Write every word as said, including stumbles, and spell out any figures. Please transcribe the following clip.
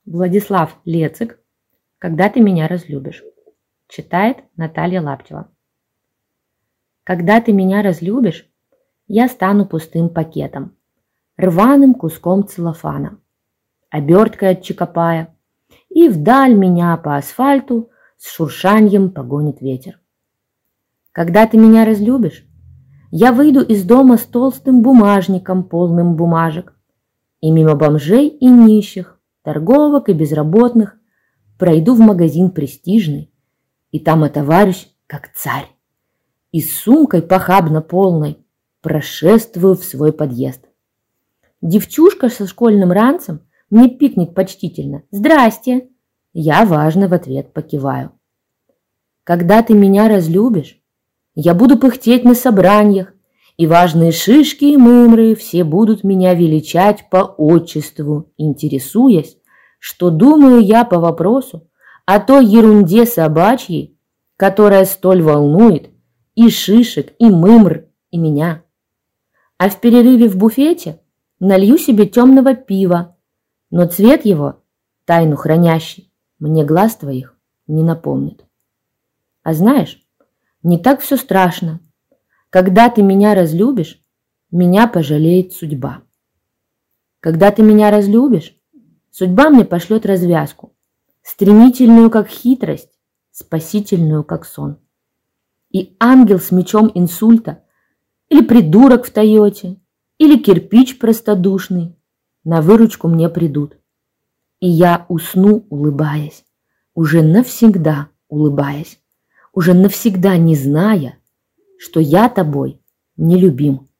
Владислав Лецик «Когда ты меня разлюбишь». Читает Наталья Лаптева. Когда ты меня разлюбишь, я стану пустым пакетом, рваным куском целлофана, оберткой от чокопая, и вдаль меня по асфальту с шуршанием погонит ветер. Когда ты меня разлюбишь, я выйду из дома с толстым бумажником, полным бумажек, и мимо бомжей и нищих, торговок и безработных пройду в магазин престижный, и там отоварюсь, как царь, и с сумкой похабно полной прошествую в свой подъезд. Девчушка со школьным ранцем мне пикнет почтительно: «Здрасте!» Я важно в ответ покиваю. Когда ты меня разлюбишь, я буду пыхтеть на собраниях, и важные шишки и мымры все будут меня величать по отчеству, интересуясь, что думаю я по вопросу о той ерунде собачьей, которая столь волнует и шишек, и мымр, и меня. А в перерыве в буфете налью себе темного пива, но цвет его, тайну хранящий, мне глаз твоих не напомнит. А знаешь, не так все страшно. Когда ты меня разлюбишь, меня пожалеет судьба. Когда ты меня разлюбишь, судьба мне пошлет развязку, стремительную, как хитрость, спасительную, как сон. И ангел с мечом инсульта, или придурок в Тойоте, или кирпич простодушный на выручку мне придут. И я усну, улыбаясь, уже навсегда улыбаясь, уже навсегда не зная, что я тобой не любим.